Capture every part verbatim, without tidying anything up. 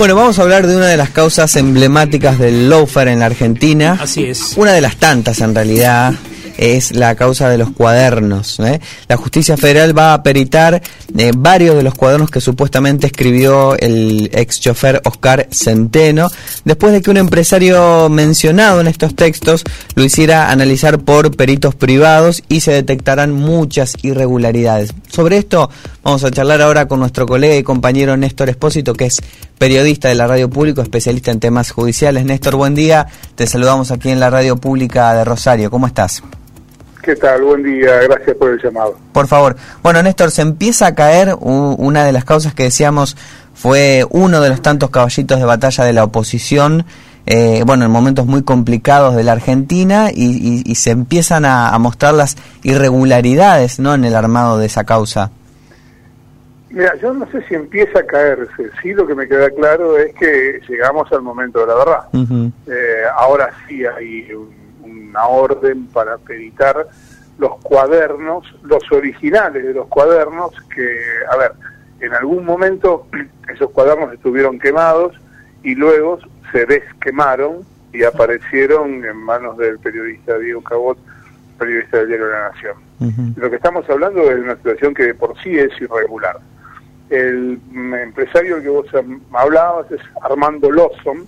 Bueno, vamos a hablar de una de las causas emblemáticas del lawfare en la Argentina. Así es. Una de las tantas, en realidad, es la causa de los cuadernos, ¿eh? La Justicia Federal va a peritar eh, varios de los cuadernos que supuestamente escribió el ex chofer Oscar Centeno, después de que un empresario mencionado en estos textos lo hiciera analizar por peritos privados y se detectaran muchas irregularidades. Sobre esto vamos a charlar ahora con nuestro colega y compañero Néstor Espósito, que es periodista de la Radio Pública, especialista en temas judiciales. Néstor, buen día. Te saludamos aquí en la Radio Pública de Rosario. ¿Cómo estás? ¿Qué tal? Buen día, gracias por el llamado. Por favor. Bueno, Néstor, se empieza a caer uh, una de las causas que decíamos fue uno de los tantos caballitos de batalla de la oposición, eh, bueno, en momentos muy complicados de la Argentina, y, y, y se empiezan a, a mostrar las irregularidades, ¿no?, en el armado de esa causa. Mira, yo no sé si empieza a caerse, sí, lo que me queda claro es que llegamos al momento de la verdad. Uh-huh. eh, ahora sí hay un una orden para peritar los cuadernos, los originales de los cuadernos, que, a ver, en algún momento esos cuadernos estuvieron quemados y luego se desquemaron y aparecieron en manos del periodista Diego Cabot, periodista del Diario de la Nación. Uh-huh. Lo que estamos hablando es de una situación que de por sí es irregular. El empresario del que vos hablabas es Armando Lawson.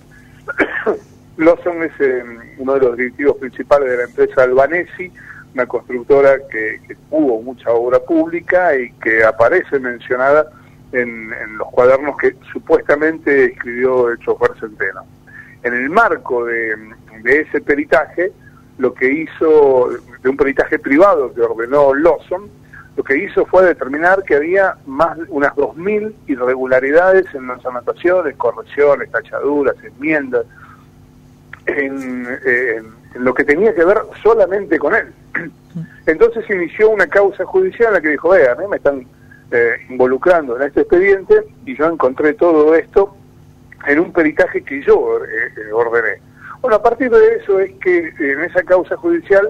Lawson es eh, uno de los directivos principales de la empresa Albanesi, una constructora que, que tuvo mucha obra pública y que aparece mencionada en, en los cuadernos que supuestamente escribió el chofer Centeno. En el marco de, de ese peritaje, lo que hizo, de un peritaje privado que ordenó Lawson, lo que hizo fue determinar que había más unas dos mil irregularidades en las anotaciones, correcciones, tachaduras, enmiendas, En, eh, en lo que tenía que ver solamente con él. Entonces inició una causa judicial en la que dijo, vean, a mí me están eh, involucrando en este expediente y yo encontré todo esto en un peritaje que yo eh, ordené. Bueno, a partir de eso es que en esa causa judicial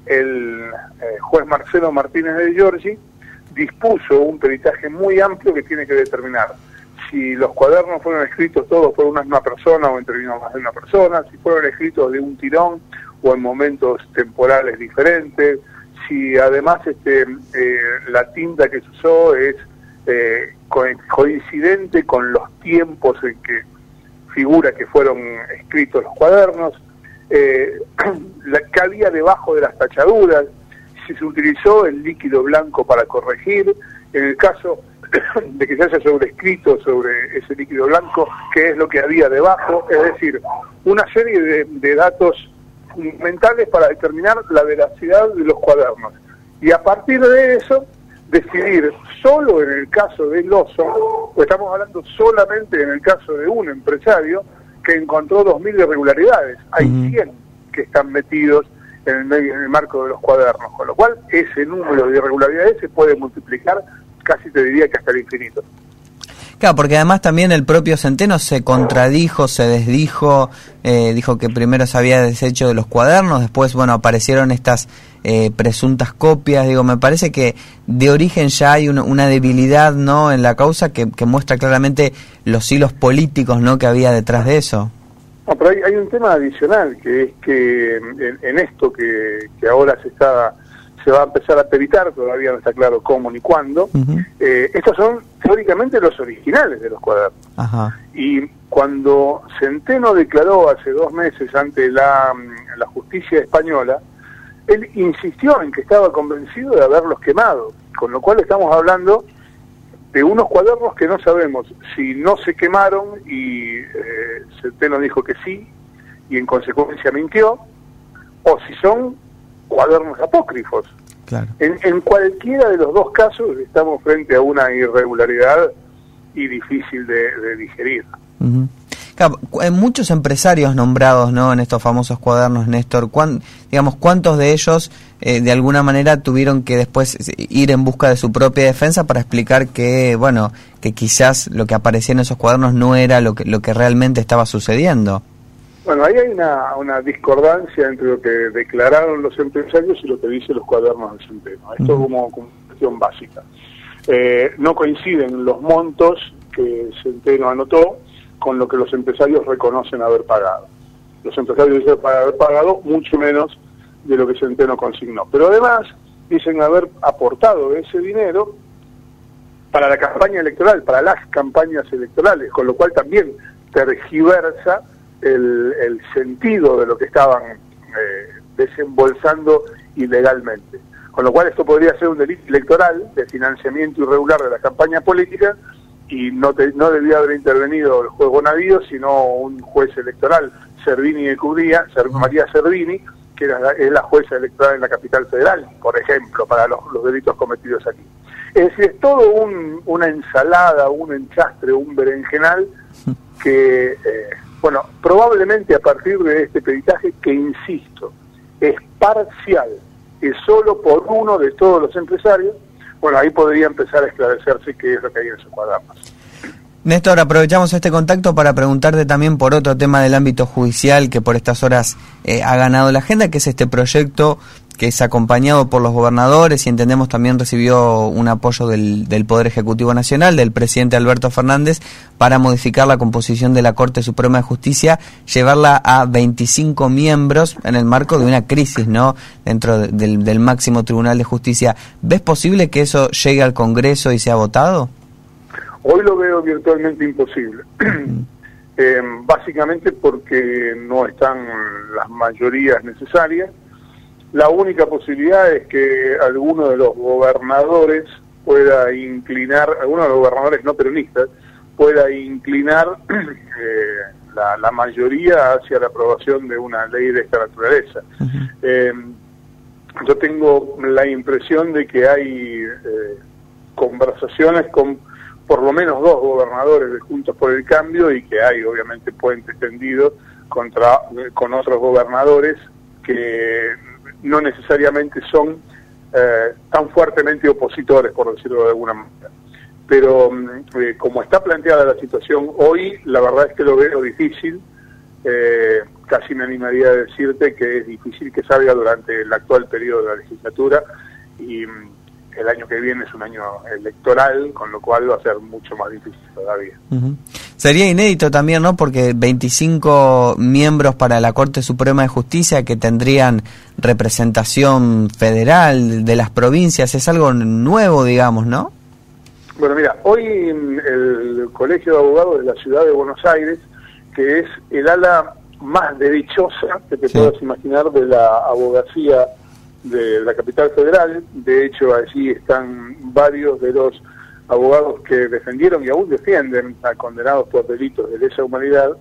el eh, juez Marcelo Martínez de Giorgi dispuso un peritaje muy amplio que tiene que determinar si los cuadernos fueron escritos todos por una misma persona o intervino más de una persona, si fueron escritos de un tirón o en momentos temporales diferentes, si además este eh, la tinta que se usó es eh, coincidente con los tiempos en que figura que fueron escritos los cuadernos, eh, la que había debajo de las tachaduras, si se utilizó el líquido blanco para corregir, en el caso de que se haya sobrescrito sobre ese líquido blanco, qué es lo que había debajo, es decir, una serie de, de datos fundamentales para determinar la veracidad de los cuadernos. Y a partir de eso, decidir solo en el caso de Lawson, pues estamos hablando solamente en el caso de un empresario que encontró dos mil irregularidades. Hay uh-huh. cien que están metidos en el, medio, en el marco de los cuadernos, con lo cual ese número de irregularidades se puede multiplicar casi te diría que hasta el infinito. Claro, porque además también el propio Centeno se contradijo, se desdijo, eh, dijo que primero se había deshecho de los cuadernos, después, bueno, aparecieron estas eh, presuntas copias. Digo, me parece que de origen ya hay una, una debilidad, ¿no?, en la causa que, que muestra claramente los hilos políticos, ¿no?, que había detrás de eso. No, pero hay, hay un tema adicional, que es que en, en esto que, que ahora se está... se va a empezar a peritar, todavía no está claro cómo ni cuándo. Uh-huh. Eh, estos son teóricamente los originales de los cuadernos. Uh-huh. Y cuando Centeno declaró hace dos meses ante la, la justicia española, él insistió en que estaba convencido de haberlos quemado, con lo cual estamos hablando de unos cuadernos que no sabemos si no se quemaron y eh, Centeno dijo que sí y en consecuencia mintió, o si son cuadernos apócrifos. Claro. En, en cualquiera de los dos casos estamos frente a una irregularidad y difícil de, de digerir. Uh-huh. Claro, muchos empresarios nombrados, ¿no?, en estos famosos cuadernos, Néstor, ¿cuán, digamos, ¿cuántos de ellos eh, de alguna manera tuvieron que después ir en busca de su propia defensa para explicar que, bueno, que quizás lo que aparecía en esos cuadernos no era lo que, lo que realmente estaba sucediendo? Bueno, ahí hay una, una discordancia entre lo que declararon los empresarios y lo que dicen los cuadernos de Centeno. Esto uh-huh. como, como cuestión básica. Eh, no coinciden los montos que Centeno anotó con lo que los empresarios reconocen haber pagado. Los empresarios dicen haber pagado mucho menos de lo que Centeno consignó. Pero además dicen haber aportado ese dinero para la campaña electoral, para las campañas electorales, con lo cual también tergiversa el, el sentido de lo que estaban eh, desembolsando ilegalmente. Con lo cual esto podría ser un delito electoral de financiamiento irregular de la campaña política, y no, te, no debía haber intervenido el juez Bonadío, sino un juez electoral, Servini de Cubría, María Servini, que era la, es la jueza electoral en la capital federal, por ejemplo, para los, los delitos cometidos aquí. Es decir, es todo un, una ensalada, un enchastre, un berenjenal que, eh, bueno, probablemente a partir de este peritaje, que insisto, es parcial, es solo por uno de todos los empresarios, bueno, ahí podría empezar a esclarecerse qué es lo que hay en esos cuadernos. Néstor, aprovechamos este contacto para preguntarte también por otro tema del ámbito judicial que por estas horas eh, ha ganado la agenda, que es este proyecto que es acompañado por los gobernadores y entendemos también recibió un apoyo del, del Poder Ejecutivo Nacional, del presidente Alberto Fernández, para modificar la composición de la Corte Suprema de Justicia, llevarla a veinticinco miembros en el marco de una crisis, ¿no?, dentro de, del, del máximo Tribunal de Justicia. ¿Ves posible que eso llegue al Congreso y sea votado? Hoy lo veo virtualmente imposible, eh, básicamente porque no están las mayorías necesarias. La única posibilidad es que alguno de los gobernadores pueda inclinar, alguno de los gobernadores no peronistas, pueda inclinar eh, la, la mayoría hacia la aprobación de una ley de esta naturaleza. Uh-huh. eh, yo tengo la impresión de que hay eh, conversaciones con por lo menos dos gobernadores de Juntos por el Cambio, y que hay obviamente puentes tendidos contra con otros gobernadores que no necesariamente son eh, tan fuertemente opositores, por decirlo de alguna manera. Pero eh, como está planteada la situación hoy, la verdad es que lo veo difícil. Eh, casi me animaría a decirte que es difícil que salga durante el actual periodo de la legislatura, y el año que viene es un año electoral, con lo cual va a ser mucho más difícil todavía. Uh-huh. Sería inédito también, ¿no?, porque veinticinco miembros para la Corte Suprema de Justicia que tendrían representación federal de las provincias, es algo nuevo, digamos, ¿no? Bueno, mira, hoy el Colegio de Abogados de la Ciudad de Buenos Aires, que es el ala más derechosa que te sí. puedas imaginar de la abogacía de la capital federal, de hecho allí están varios de los abogados que defendieron y aún defienden a condenados por delitos de lesa humanidad,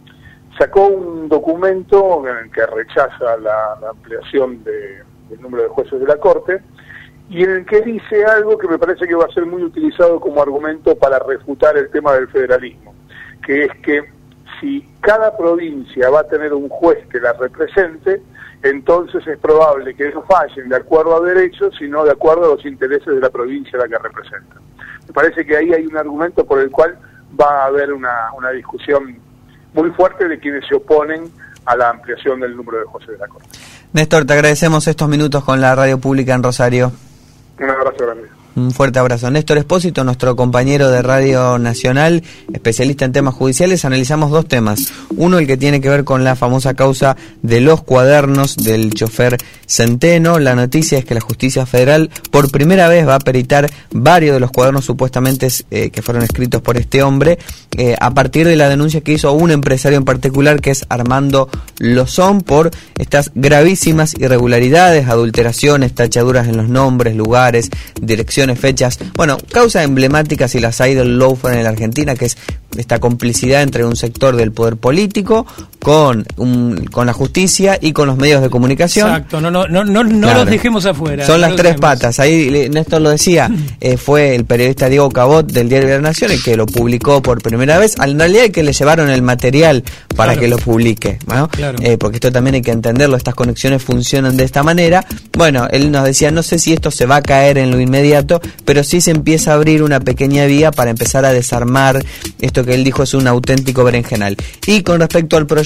sacó un documento en el que rechaza la, la ampliación de, del número de jueces de la Corte, y en el que dice algo que me parece que va a ser muy utilizado como argumento para refutar el tema del federalismo, que es que si cada provincia va a tener un juez que la represente, entonces es probable que no fallen de acuerdo a derecho, sino de acuerdo a los intereses de la provincia a la que representan. Me parece que ahí hay un argumento por el cual va a haber una, una discusión muy fuerte de quienes se oponen a la ampliación del número de jueces de la Corte. Néstor, te agradecemos estos minutos con la radio pública en Rosario. Un abrazo grande. Un fuerte abrazo. Néstor Espósito, nuestro compañero de Radio Nacional, especialista en temas judiciales. Analizamos dos temas. Uno, el que tiene que ver con la famosa causa de los cuadernos del chofer Centeno. La noticia es que la Justicia Federal por primera vez va a peritar varios de los cuadernos supuestamente eh, que fueron escritos por este hombre, eh, a partir de la denuncia que hizo un empresario en particular, que es Armando Lozón, por estas gravísimas irregularidades, adulteraciones, tachaduras en los nombres, lugares, direcciones, fechas, bueno, causas emblemáticas y las hay del lawfare en la Argentina, que es esta complicidad entre un sector del poder político con un, con la justicia y con los medios de comunicación. Exacto, no no no no, no claro. los dejemos afuera. Son no las tres dejemos. patas. Ahí Néstor lo decía, eh, fue el periodista Diego Cabot del Diario de la Nación el que lo publicó por primera vez. En realidad el que le llevaron el material para claro. que lo publique, ¿no? Claro. Eh, porque esto también hay que entenderlo, estas conexiones funcionan de esta manera. Bueno, él nos decía, no sé si esto se va a caer en lo inmediato, pero sí se empieza a abrir una pequeña vía para empezar a desarmar esto que él dijo es un auténtico berenjenal. Y con respecto al proyecto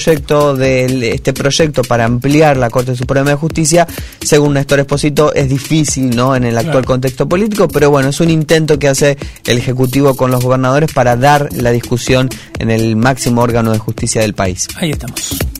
proyecto de este proyecto para ampliar la Corte Suprema de Justicia, según Néstor Esposito, es difícil, ¿no?, en el actual claro. contexto político, pero bueno, es un intento que hace el Ejecutivo con los gobernadores para dar la discusión en el máximo órgano de justicia del país. Ahí estamos.